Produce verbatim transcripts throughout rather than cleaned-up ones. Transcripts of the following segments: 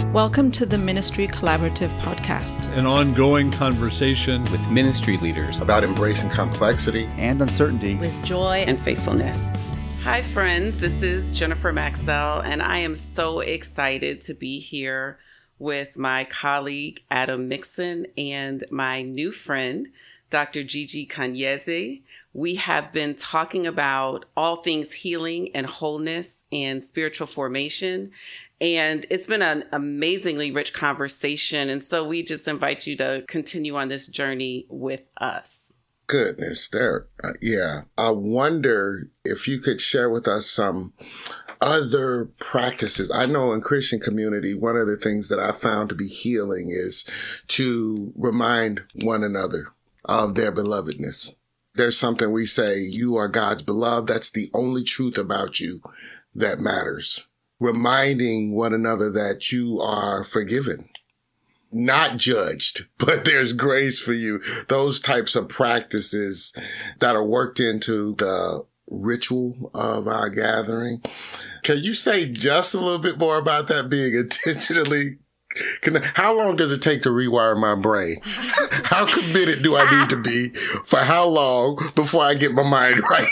Welcome to the Ministry Collaborative Podcast, an ongoing conversation with ministry leaders about embracing complexity and uncertainty with joy and faithfulness. Hi, friends. This is Jennifer Maxwell, and I am so excited to be here with my colleague, Adam Mixon, and my new friend, Doctor Gigi Kanyeze. We have been talking about all things healing and wholeness and spiritual formation. And it's been an amazingly rich conversation. And so we just invite you to continue on this journey with us. Goodness, there. Uh, yeah. I wonder if you could share with us some other practices. I know in Christian community, one of the things that I found to be healing is to remind one another of their belovedness. There's something we say, you are God's beloved. That's the only truth about you that matters. Reminding one another that you are forgiven, not judged, but there's grace for you. Those types of practices that are worked into the ritual of our gathering. Can you say just a little bit more about that being intentionally? Can, how long does it take to rewire my brain? How committed do I need to be for how long before I get my mind right?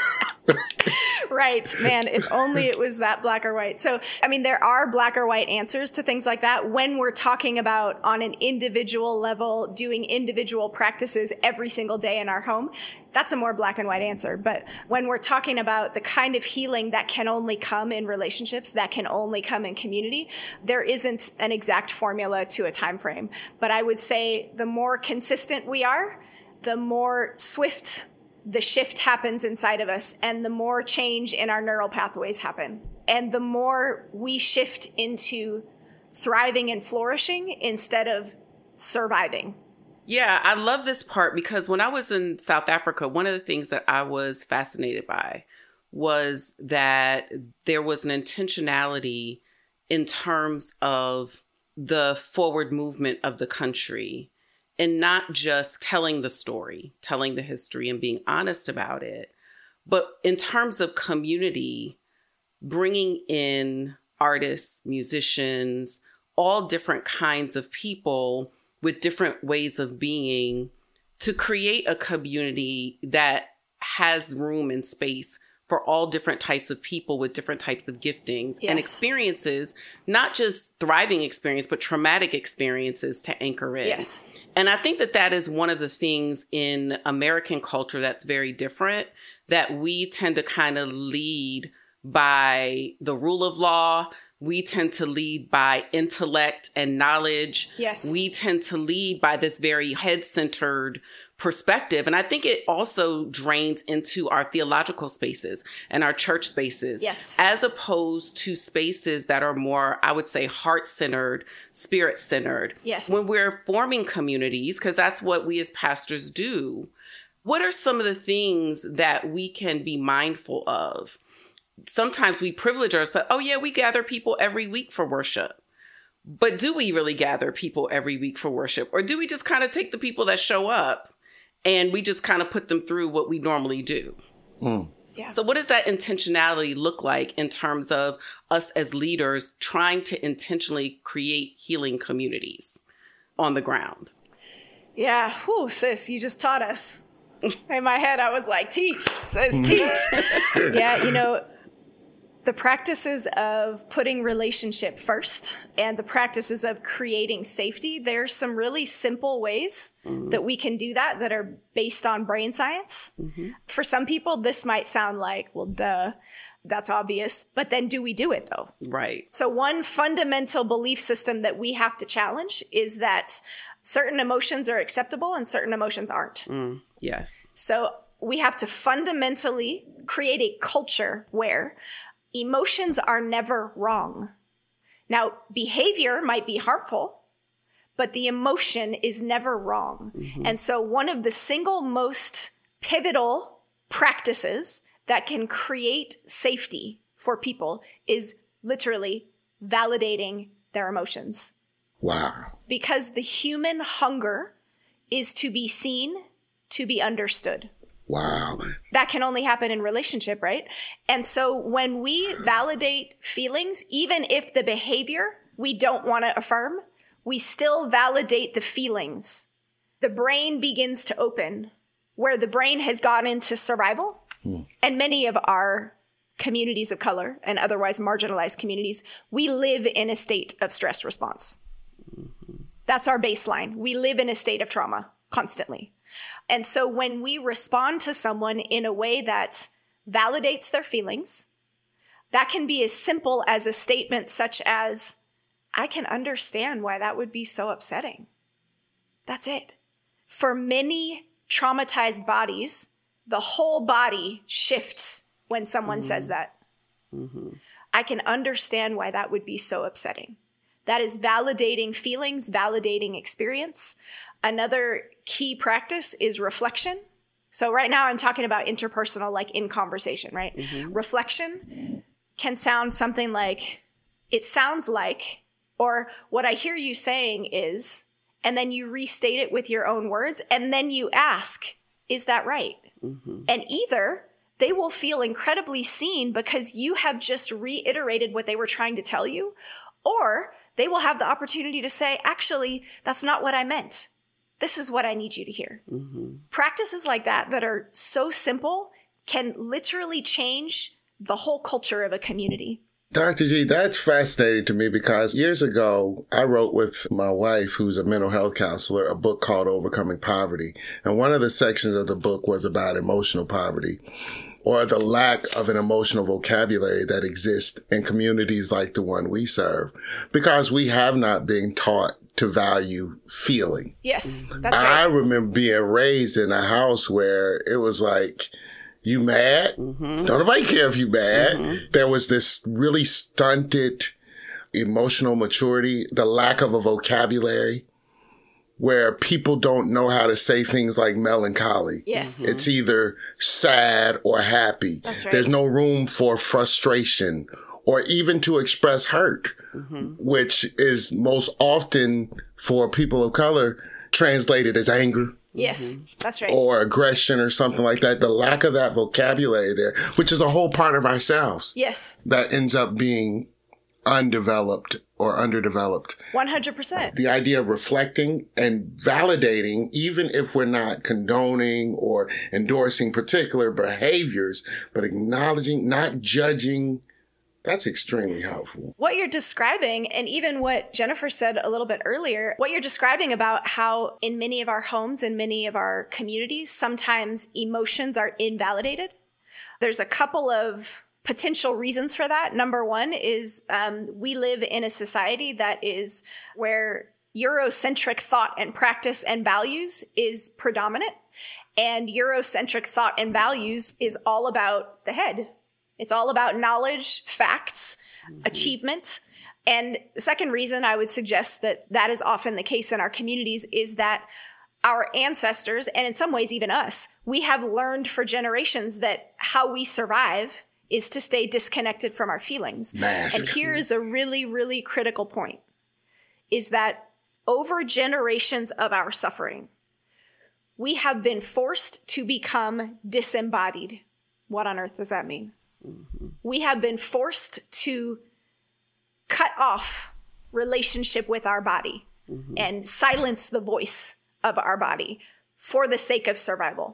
Right, man, if only it was that black or white. So, I mean, there are black or white answers to things like that when we're talking about on an individual level, doing individual practices every single day in our home. That's a more black and white answer. But when we're talking about the kind of healing that can only come in relationships, that can only come in community, there isn't an exact formula to a time frame. But I would say the more consistent we are, the more swift the shift happens inside of us, and the more change in our neural pathways happen. And the more we shift into thriving and flourishing instead of surviving. Yeah, I love this part because when I was in South Africa, one of the things that I was fascinated by was that there was an intentionality in terms of the forward movement of the country. And not just telling the story, telling the history and being honest about it, but in terms of community, bringing in artists, musicians, all different kinds of people with different ways of being to create a community that has room and space for all different types of people with different types of giftings yes. and experiences, not just thriving experience, but traumatic experiences to anchor in. Yes. And I think that that is one of the things in American culture that's very different, that we tend to kind of lead by the rule of law. We tend to lead by intellect and knowledge. Yes. We tend to lead by this very head-centered perspective. And I think it also drains into our theological spaces and our church spaces, yes. as opposed to spaces that are more, I would say, heart-centered, spirit-centered. Yes. When we're forming communities, because that's what we as pastors do, what are some of the things that we can be mindful of? Sometimes we privilege ourselves. Oh, yeah, we gather people every week for worship. But do we really gather people every week for worship? Or do we just kind of take the people that show up and we just kind of put them through what we normally do? Mm. Yeah. So what does that intentionality look like in terms of us as leaders trying to intentionally create healing communities on the ground? Yeah. Whew, sis, you just taught us. In my head, I was like, teach, says teach. Yeah, you know, the practices of putting relationship first and the practices of creating safety, there's some really simple ways mm-hmm. that we can do that that are based on brain science. Mm-hmm. For some people, this might sound like, well, duh, that's obvious. But then do we do it, though? Right. So one fundamental belief system that we have to challenge is that certain emotions are acceptable and certain emotions aren't. Mm, yes. So we have to fundamentally create a culture where emotions are never wrong. Now, behavior might be harmful, but the emotion is never wrong. Mm-hmm. And so one of the single most pivotal practices that can create safety for people is literally validating their emotions. Wow. Because the human hunger is to be seen, to be understood. Wow. That can only happen in relationship, right? And so when we validate feelings, even if the behavior we don't want to affirm, we still validate the feelings. The brain begins to open where the brain has gone into survival. Hmm. And many of our communities of color and otherwise marginalized communities, we live in a state of stress response. Mm-hmm. That's our baseline. We live in a state of trauma constantly. And so when we respond to someone in a way that validates their feelings, that can be as simple as a statement such as, I can understand why that would be so upsetting. That's it. For many traumatized bodies, the whole body shifts when someone mm-hmm. says that. Mm-hmm. I can understand why that would be so upsetting. That is validating feelings, validating experience. Another key practice is reflection. So right now I'm talking about interpersonal, like in conversation, right? Mm-hmm. Reflection can sound something like, it sounds like, or what I hear you saying is, and then you restate it with your own words, and then you ask, is that right? Mm-hmm. And either they will feel incredibly seen because you have just reiterated what they were trying to tell you, or they will have the opportunity to say, actually, that's not what I meant. This is what I need you to hear. Mm-hmm. Practices like that that are so simple can literally change the whole culture of a community. Doctor G, that's fascinating to me because years ago, I wrote with my wife, who's a mental health counselor, a book called Overcoming Poverty. And one of the sections of the book was about emotional poverty, or the lack of an emotional vocabulary that exists in communities like the one we serve, because we have not been taught to value feeling. Yes, that's right. I remember being raised in a house where it was like, you mad? Mm-hmm. Don't nobody care if you mad. Mm-hmm. There was this really stunted emotional maturity, the lack of a vocabulary where people don't know how to say things like melancholy. Yes. Mm-hmm. It's either sad or happy. That's right. There's no room for frustration or even to express hurt, mm-hmm. which is most often for people of color translated as anger. Yes, mm-hmm. that's right. Or aggression or something like that. The lack of that vocabulary there, which is a whole part of ourselves. Yes. That ends up being undeveloped or underdeveloped. one hundred percent. The idea of reflecting and validating, even if we're not condoning or endorsing particular behaviors, but acknowledging, not judging, that's extremely helpful. What you're describing, and even what Jennifer said a little bit earlier, what you're describing about how in many of our homes and many of our communities, sometimes emotions are invalidated. There's a couple of potential reasons for that. Number one is um, we live in a society that is where Eurocentric thought and practice and values is predominant. And Eurocentric thought and values is all about the head. It's all about knowledge, facts, mm-hmm. achievement. And the second reason I would suggest that that is often the case in our communities is that our ancestors, and in some ways even us, we have learned for generations that how we survive is to stay disconnected from our feelings. Massive. And here is a really, really critical point, is that over generations of our suffering, we have been forced to become disembodied. What on earth does that mean? Mm-hmm. We have been forced to cut off relationship with our body mm-hmm. and silence the voice of our body for the sake of survival.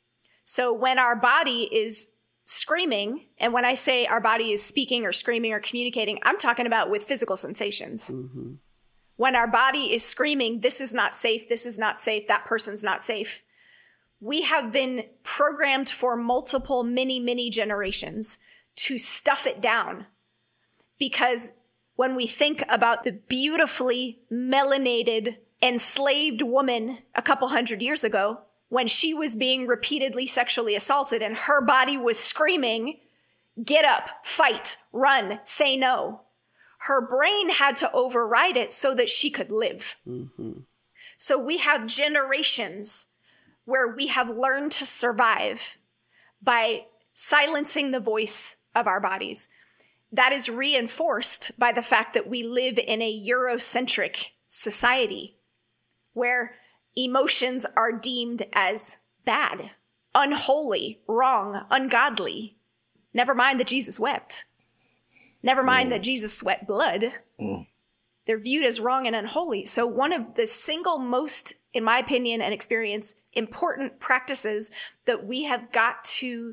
So when our body is screaming, and when I say our body is speaking or screaming or communicating, I'm talking about with physical sensations. Mm-hmm. When our body is screaming, this is not safe, this is not safe, that person's not safe, we have been programmed for multiple, many, many generations to stuff it down. Because when we think about the beautifully melanated, enslaved woman a couple hundred years ago, when she was being repeatedly sexually assaulted and her body was screaming, get up, fight, run, say no, her brain had to override it so that she could live. Mm-hmm. So we have generations where we have learned to survive by silencing the voice of our bodies. That is reinforced by the fact that we live in a Eurocentric society where emotions are deemed as bad, unholy, wrong, ungodly. Never mind that Jesus wept. Never mind mm. that Jesus sweat blood. Mm. they're viewed as wrong and unholy. So one of the single most, in my opinion and experience, important practices that we have got to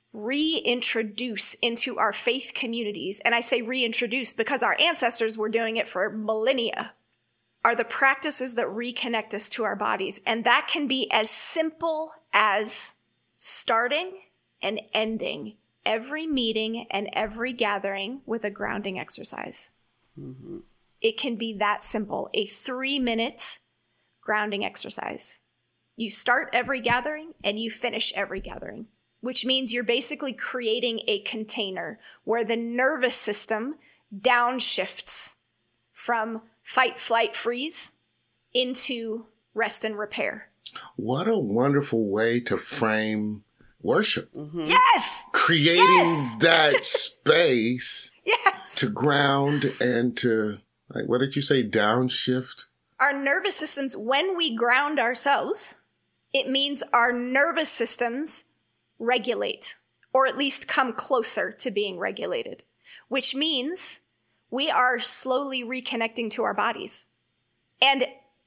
reintroduce into our faith communities, and I say reintroduce because our ancestors were doing it for millennia, are the practices that reconnect us to our bodies. And that can be as simple as starting and ending every meeting and every gathering with a grounding exercise. Mm-hmm. It can be that simple, a three-minute grounding exercise. You start every gathering and you finish every gathering, which means you're basically creating a container where the nervous system downshifts from fight, flight, freeze into rest and repair. What a wonderful way to frame worship. Mm-hmm. Yes! Creating yes! that space yes! to ground and to, like, what did you say, downshift? Our nervous systems, when we ground ourselves, it means our nervous systems regulate, or at least come closer to being regulated, which means we are slowly reconnecting to our bodies. And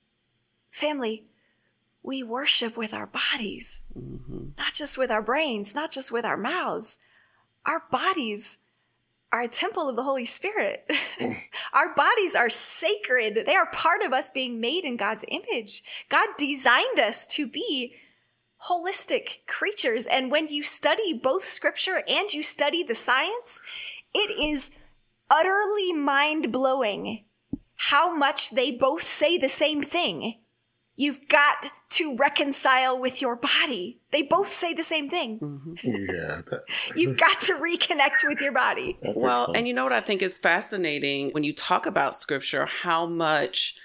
family, we worship with our bodies, mm-hmm. not just with our brains, not just with our mouths. Our bodies are a temple of the Holy Spirit. Our bodies are sacred. They are part of us being made in God's image. God designed us to be holistic creatures. And when you study both scripture and you study the science, it is utterly mind-blowing how much they both say the same thing. You've got to reconcile with your body. They both say the same thing. Mm-hmm. Yeah. That... You've got to reconnect with your body. Well, and you know what I think is fascinating when you talk about scripture, how much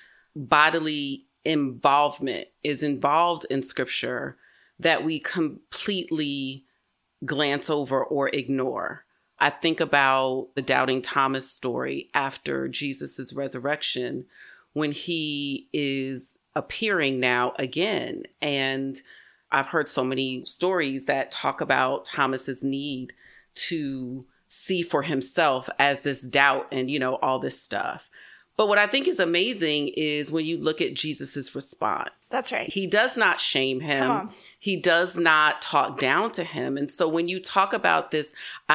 bodily involvement is involved in scripture that we completely glance over or ignore. I think about the Doubting Thomas story after Jesus's resurrection, when he is appearing now again. And I've heard so many stories that talk about Thomas's need to see for himself as this doubt and, you know, all this stuff. But what I think is amazing is when you look at Jesus's response. That's right. He does not shame him. He does not talk down to him. And so when you talk about this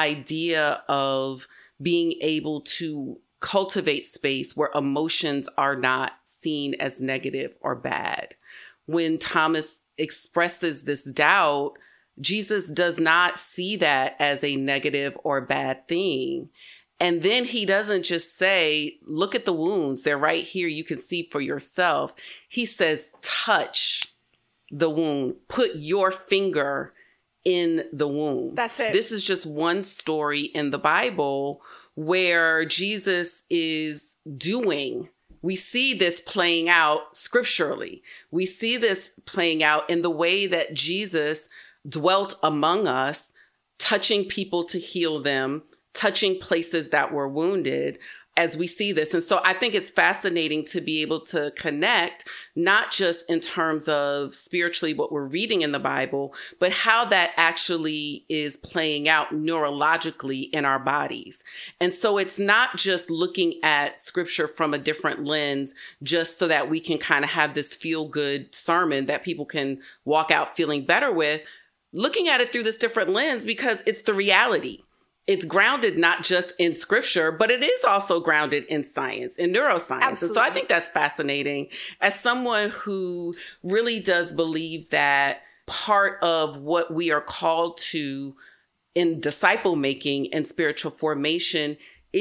idea of being able to cultivate space where emotions are not seen as negative or bad, when Thomas expresses this doubt, Jesus does not see that as a negative or bad thing. And then he doesn't just say, look at the wounds. They're right here. You can see for yourself. He says, touch the wound. Put your finger in the wound. That's it. This is just one story in the Bible where Jesus is doing. We see this playing out scripturally. We see this playing out in the way that Jesus dwelt among us, touching people to heal them, touching places that were wounded as we see this. And so I think it's fascinating to be able to connect, not just in terms of spiritually what we're reading in the Bible, but how that actually is playing out neurologically in our bodies. And so it's not just looking at scripture from a different lens, just so that we can kind of have this feel-good sermon that people can walk out feeling better with, looking at it through this different lens because it's the reality. It's grounded not just in scripture, but it is also grounded in science, in neuroscience. Absolutely. And so I think that's fascinating. As someone who really does believe that part of what we are called to in disciple making and spiritual formation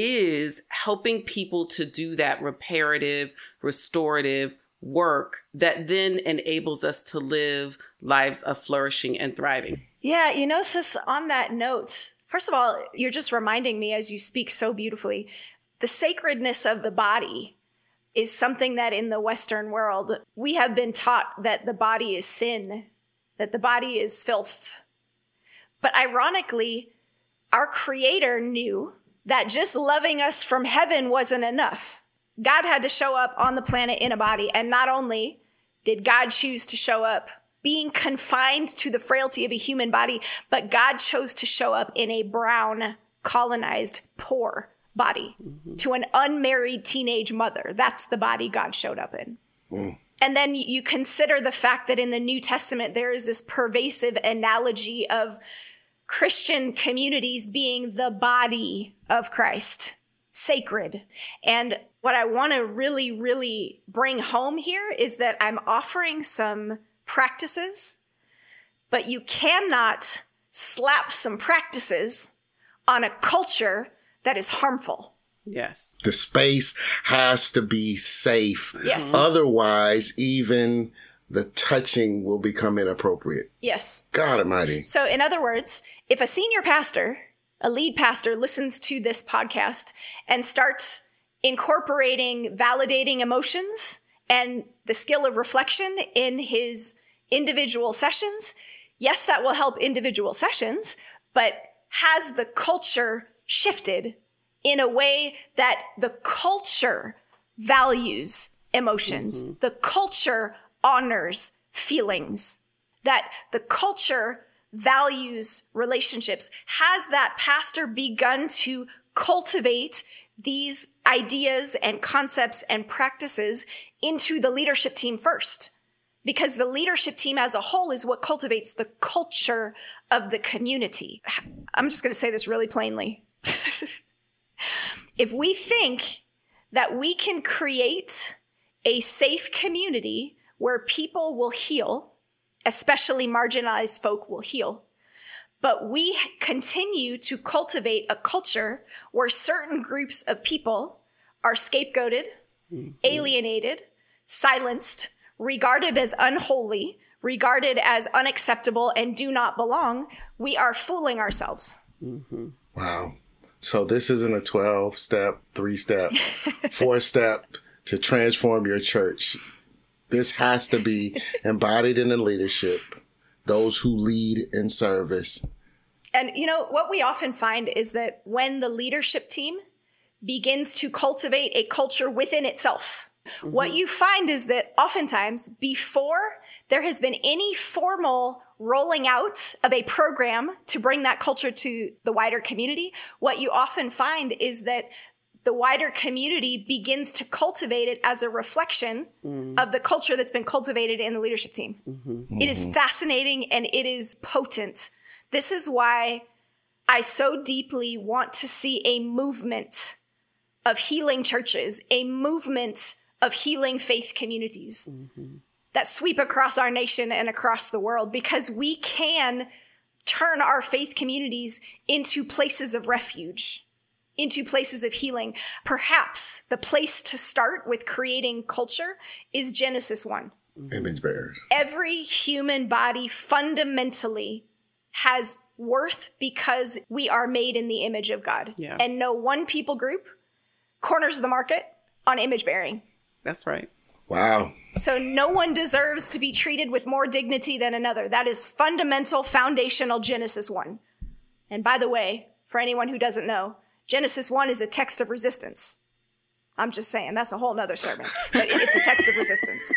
is helping people to do that reparative, restorative work that then enables us to live lives of flourishing and thriving. Yeah, you know, sis, on that note, first of all, you're just reminding me as you speak so beautifully, the sacredness of the body is something that in the Western world, we have been taught that the body is sin, that the body is filth. But ironically, our Creator knew that just loving us from heaven wasn't enough. God had to show up on the planet in a body. And not only did God choose to show up being confined to the frailty of a human body, but God chose to show up in a brown, colonized, poor body. Mm-hmm. To an unmarried teenage mother, that's the body God showed up in. Mm. And then you consider the fact that in the New Testament, there is this pervasive analogy of Christian communities being the body of Christ, sacred. And what I want to really, really bring home here is that I'm offering some practices, but you cannot slap some practices on a culture that is harmful. Yes. The space has to be safe. Yes. Otherwise, even the touching will become inappropriate. Yes. God Almighty. So in other words, if a senior pastor, a lead pastor, listens to this podcast and starts incorporating validating emotions and the skill of reflection in his individual sessions, yes, that will help individual sessions, but has the culture shifted in a way that the culture values emotions, mm-hmm. the culture honors feelings, that the culture values relationships? Has that pastor begun to cultivate these ideas and concepts and practices into the leadership team first? Because the leadership team as a whole is what cultivates the culture of the community. I'm just going to say this really plainly. If we think that we can create a safe community where people will heal, especially marginalized folk will heal, but we continue to cultivate a culture where certain groups of people are scapegoated, mm-hmm. alienated, silenced, regarded as unholy, regarded as unacceptable, and do not belong, we are fooling ourselves. Mm-hmm. Wow. So this isn't a twelve-step, three-step, four-step to transform your church. This has to be embodied in the leadership, those who lead in service. And, you know, what we often find is that when the leadership team begins to cultivate a culture within itself, mm-hmm. what you find is that oftentimes before there has been any formal rolling out of a program to bring that culture to the wider community, what you often find is that the wider community begins to cultivate it as a reflection mm-hmm. of the culture that's been cultivated in the leadership team. Mm-hmm. It is fascinating and it is potent. This is why I so deeply want to see a movement of healing churches, a movement of healing faith communities mm-hmm. that sweep across our nation and across the world, because we can turn our faith communities into places of refuge, into places of healing. Perhaps the place to start with creating culture is Genesis one. Image bearers. Every human body fundamentally has worth because we are made in the image of God. Yeah. And no one people group corners the market on image bearing. That's right. Wow. So no one deserves to be treated with more dignity than another. That is fundamental, foundational Genesis one. And by the way, for anyone who doesn't know, Genesis one is a text of resistance. I'm just saying, that's a whole nother sermon. But it's a text of resistance.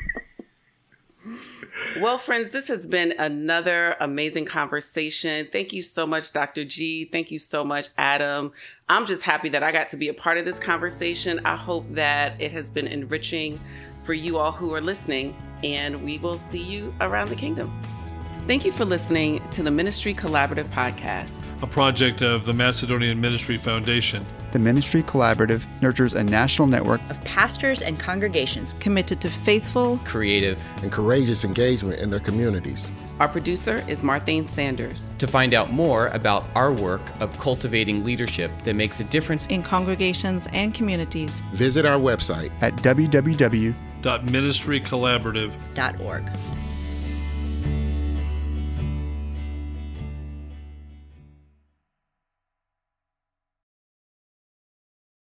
Well, friends, this has been another amazing conversation. Thank you so much, Doctor G. Thank you so much, Adam. I'm just happy that I got to be a part of this conversation. I hope that it has been enriching for you all who are listening, and we will see you around the kingdom. Thank you for listening to the Ministry Collaborative Podcast, a project of the Macedonian Ministry Foundation. The Ministry Collaborative nurtures a national network of pastors and congregations committed to faithful, creative, and courageous engagement in their communities. Our producer is Marthane Sanders. To find out more about our work of cultivating leadership that makes a difference in congregations and communities, visit our website at w w w dot ministry collaborative dot org.